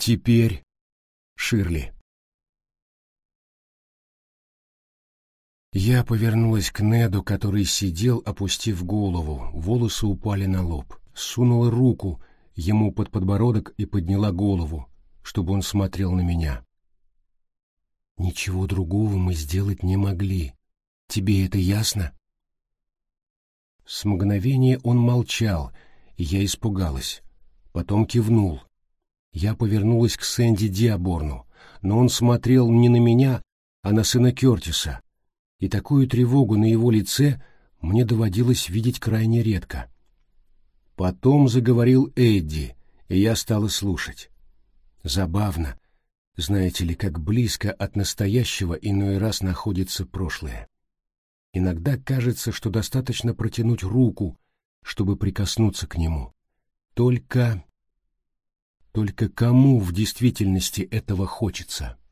Теперь Ширли. Я повернулась к Неду, который сидел, опустив голову, волосы упали на лоб, сунула руку ему под подбородок и подняла голову, чтобы он смотрел на меня. Ничего другого мы сделать не могли. Тебе это ясно? С мгновения он молчал, и я испугалась. Потом кивнул. Я повернулась к Сэнди Диаборну, но он смотрел не на меня, а на сына Кёртиса, и такую тревогу на его лице мне доводилось видеть крайне редко. Потом заговорил Эдди, и я стала слушать. Забавно, знаете ли, как близко от настоящего иной раз находится прошлое. Иногда кажется, что достаточно протянуть руку, чтобы прикоснуться к нему. Только кому в действительности этого хочется?